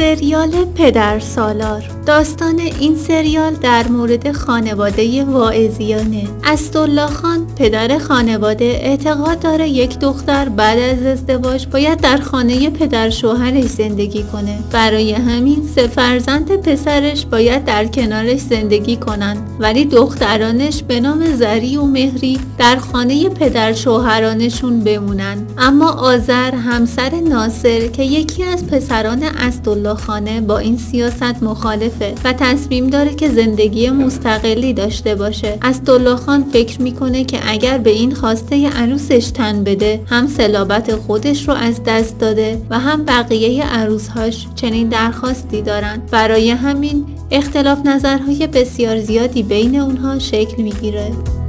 سریال پدرسالار. داستان این سریال در مورد خانواده واعظیانه. اسدالله خان پدر خانواده اعتقاد داره یک دختر بعد از ازدواج باید در خانه پدر شوهرش زندگی کنه. برای همین 3 فرزند پسرش باید در کنارش زندگی کنن، ولی دخترانش به نام زری و مهری در خانه پدر شوهرانشون بمونن. اما آذر همسر ناصر که یکی از پسران اسدالله خانه با این سیاست مخالفه و تصمیم داره که زندگی مستقلی داشته باشه. اسدالله خان فکر میکنه که اگر به این خواسته عروسش تن بده هم صلابت خودش رو از دست داده و هم بقیه عروسهاش چنین درخواستی دارن. برای همین اختلاف نظرهای بسیار زیادی بین اونها شکل میگیره.